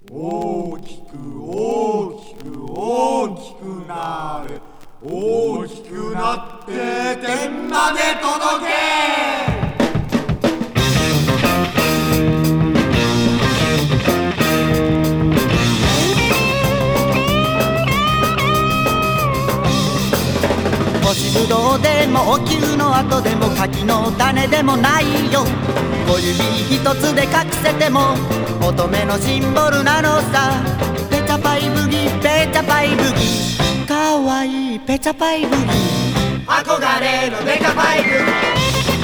大きく大きく大きくなれ、大きくなって天まで届け。 干しぶどうでもお灸の後でも柿の種でもないよ。小指一つで隠せても乙女のシンボルなのさ。ペチャパイブギペチャパイブギ、かわいいペチャパイブギ、 憧れのデカパイブギ。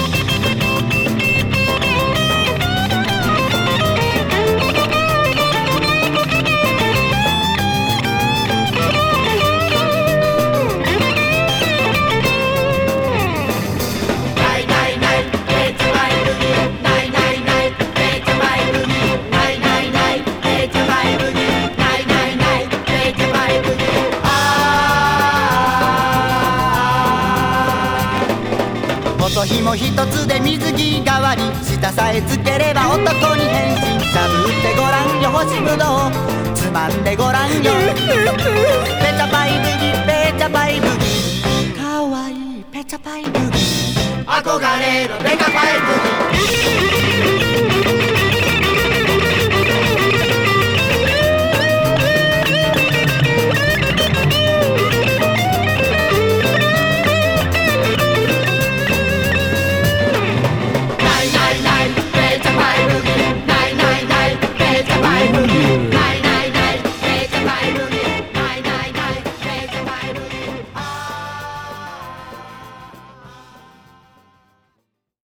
元紐一つで水着代わり、舌さえつければ男に変身。しゃぶってごらんよ干しぶどう、つまんでごらんよ。ペチャパイブギペチャパイブギ、かわいいペチャパイブギ、 憧れのデカパイブギ。